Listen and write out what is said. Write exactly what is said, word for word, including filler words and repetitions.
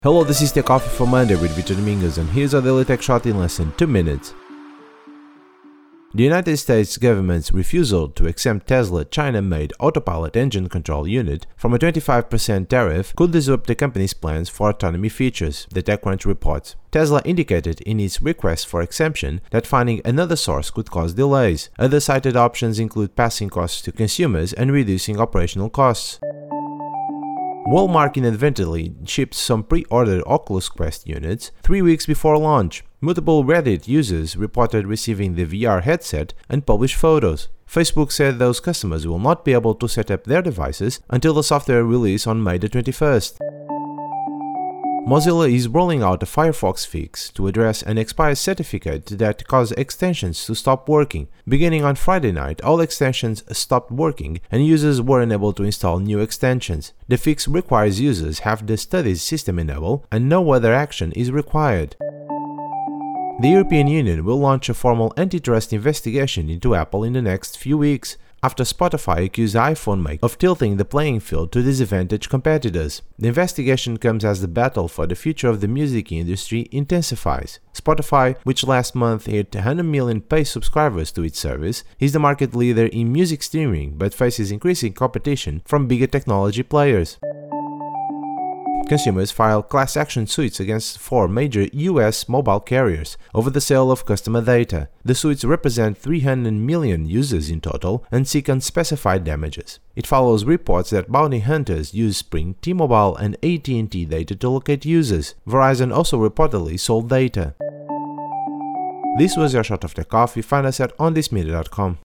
Hello, this is Tech Coffee for Monday with Victor Domingos, and here's our daily tech shot in less than two minutes. The United States government's refusal to exempt Tesla China-made autopilot engine control unit from a twenty-five percent tariff could disrupt the company's plans for autonomy features, the TechCrunch reports. Tesla indicated in its request for exemption that finding another source could cause delays. Other cited options include passing costs to consumers and reducing operational costs. Walmart inadvertently shipped some pre-ordered Oculus Quest units three weeks before launch. Multiple Reddit users reported receiving the V R headset and published photos. Facebook said those customers will not be able to set up their devices until the software release on May the twenty-first. Mozilla is rolling out a Firefox fix to address an expired certificate that caused extensions to stop working. Beginning on Friday night, all extensions stopped working and users were unable to install new extensions. The fix requires users have the studies system enabled and no other action is required. The European Union will launch a formal antitrust investigation into Apple in the next few weeks, after Spotify accused the iPhone maker of tilting the playing field to disadvantage competitors. The investigation comes as the battle for the future of the music industry intensifies. Spotify, which last month hit one hundred million paid subscribers to its service, is the market leader in music streaming but faces increasing competition from bigger technology players. Consumers filed class action suits against four major U S mobile carriers over the sale of customer data. The suits represent three hundred million users in total and seek unspecified damages. It follows reports that bounty hunters use Sprint, T-Mobile and A T and T data to locate users. Verizon also reportedly sold data. This was your shot of Tech Coffee. Find us at on this media dot com.